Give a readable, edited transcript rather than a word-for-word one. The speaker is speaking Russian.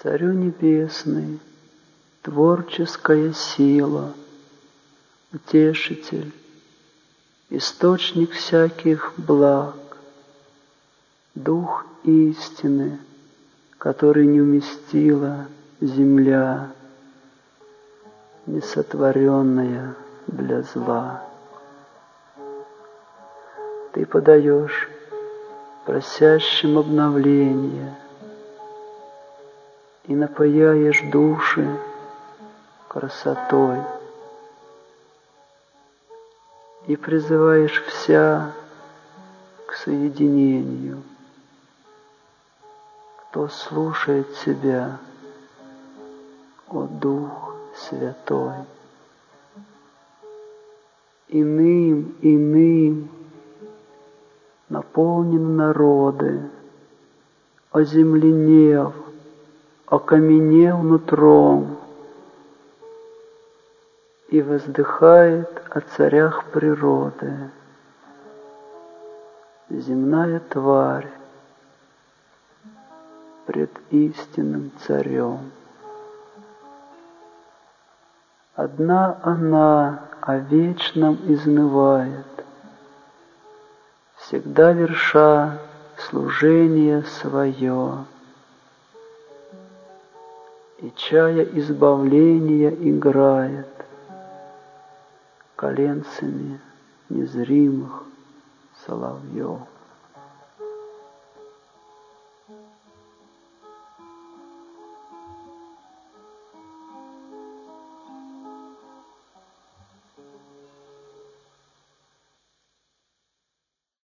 Царю небесный, творческая сила, утешитель, источник всяких благ, дух истины, который не уместила земля, несотворенная для зла. Ты подаешь просящим обновление и напояешь души красотой, и призываешь вся к соединению. Кто слушает Тебя, о Дух Святой? Иным наполнены народы, оземленев, окаменев нутром, и воздыхает о царях природы. Земная тварь пред истинным царем. Одна она о вечном изнывает, всегда верша служение свое, и чая избавления играет коленцами незримых соловьев.